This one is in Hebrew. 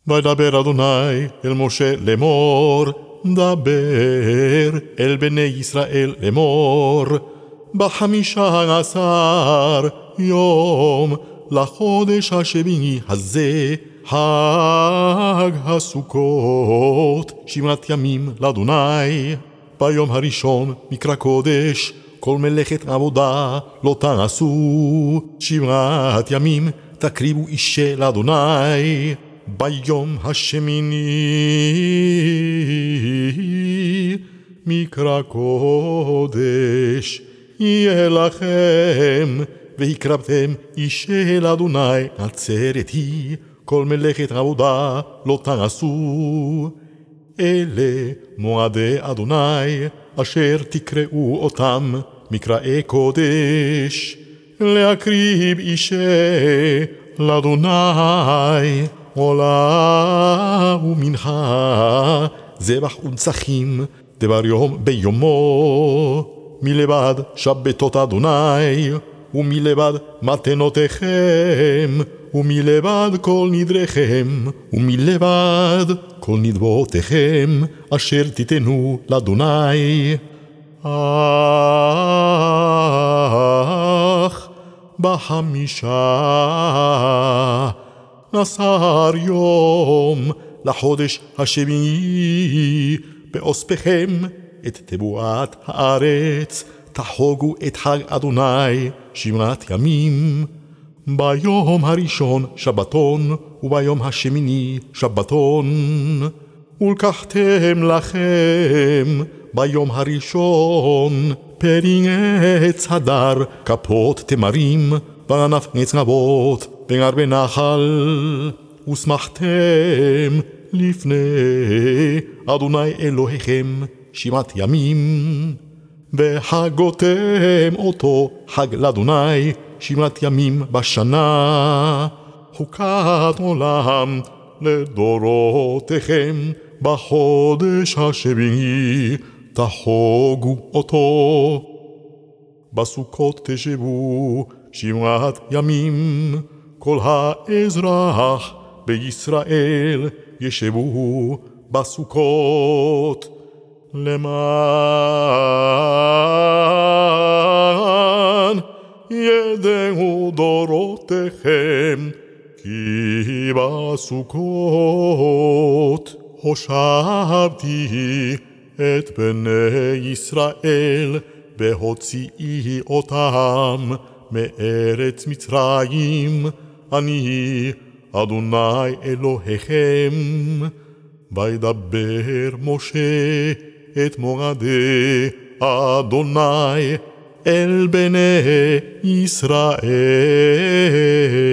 וידבר אדוני אל משה לאמור, דבר אל בני ישראל לאמור, ב15 יום לחודש השביעי הזה, חג הסוכות, שמרת ימים לאדוני. ביום הראשון מקרא קודש, כל מלאכת עבודה לא תעשו, שמרת ימים תקריבו אישה לאדוני. ביום השמיני מקרא קודש יהיה לכם, והקרבתם אישה לאדוני עצרת היא, כל מלאכת עבודה לא תעשו. אלה מועדי אדוני אשר תקראו אותם מקראי קודש, להקריב אישה לאדוני עולה ומנחה, זבח ונצחים דבר יום ביומו, מלבד שבתות אדוני ומלבד מתנותיכם ומלבד כל נדריכם ומלבד כל נדבותיכם אשר תיתנו לאדוני. אך ב15 יום לחודש השביעי באוספכם את תבואת הארץ, תחוגו את חג אדוני שמרת ימים. ביום הראשון שבתון וביום השמיני שבתון, ולקחתם לכם ביום הראשון פרי עץ הדר, כפות תמרים, וענף עץ נבות, וערבי נחל, ושמחתם לפני אדוני אלוהיכם שמרת ימים, וחגותם אותו חג לאדוני שמרת ימים בשנה, חוקת עולם לדורותיכם, בחודש השביעי תחוגו אותו. בסוכות תשבו שמרת ימים, כל האזרח בישראל ישבו בסוכות, למען ידעו דורותיכם כי בסוכות הושבתי את בני ישראל בהוציאי אותם מארץ מצרים, אני אדוני אלוהיכם. וידבר משה את מועדי אדוני אל בני ישראל.